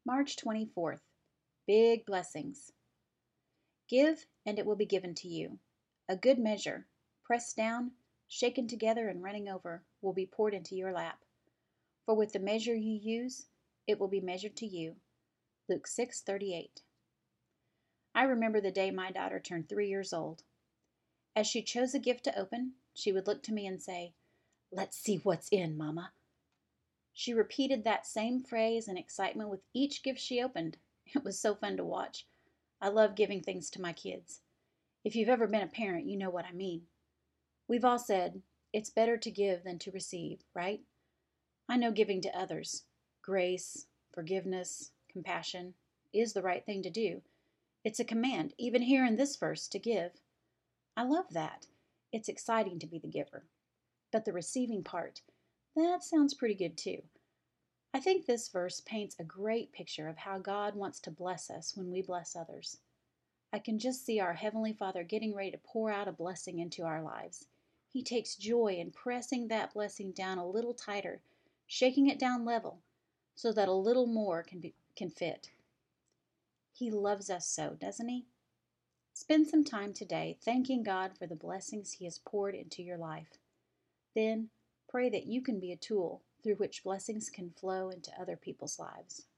March 24th. Big blessings. Give, and it will be given to you. A good measure, pressed down, shaken together, and running over, will be poured into your lap. For with the measure you use, it will be measured to you. Luke 6:38. I remember the day my daughter turned 3 years old. As she chose a gift to open, she would look to me and say, "Let's see what's in, Mama." She repeated that same phrase in excitement with each gift she opened. It was so fun to watch. I love giving things to my kids. If you've ever been a parent, you know what I mean. We've all said, it's better to give than to receive, right? I know giving to others, grace, forgiveness, compassion, is the right thing to do. It's a command, even here in this verse, to give. I love that. It's exciting to be the giver. But the receiving part, that sounds pretty good too. I think this verse paints a great picture of how God wants to bless us when we bless others. I can just see our Heavenly Father getting ready to pour out a blessing into our lives. He takes joy in pressing that blessing down a little tighter, shaking it down level, so that a little more can fit. He loves us so, doesn't he? Spend some time today thanking God for the blessings He has poured into your life. Then pray that you can be a tool through which blessings can flow into other people's lives.